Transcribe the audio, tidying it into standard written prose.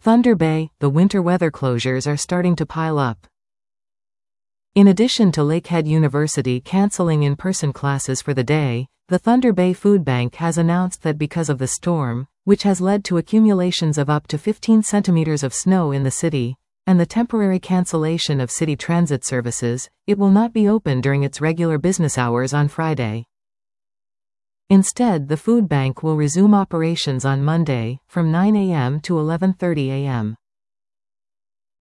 Thunder Bay, the winter weather closures are starting to pile up. In addition to Lakehead University canceling in-person classes for the day, the Thunder Bay Food Bank has announced that because of the storm, which has led to accumulations of up to 15 centimeters of snow in the city, and the temporary cancellation of city transit services, it will not be open during its regular business hours on Friday. Instead, the food bank will resume operations on Monday, from 9 a.m. to 11:30 a.m.